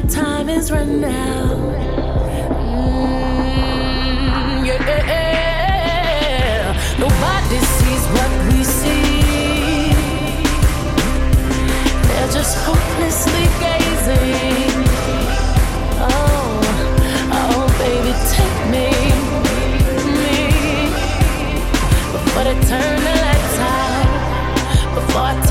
time is run out. Yeah. Nobody sees what we see. They're just hopelessly gazing. Oh, baby, take me, before they turn the lights out, before I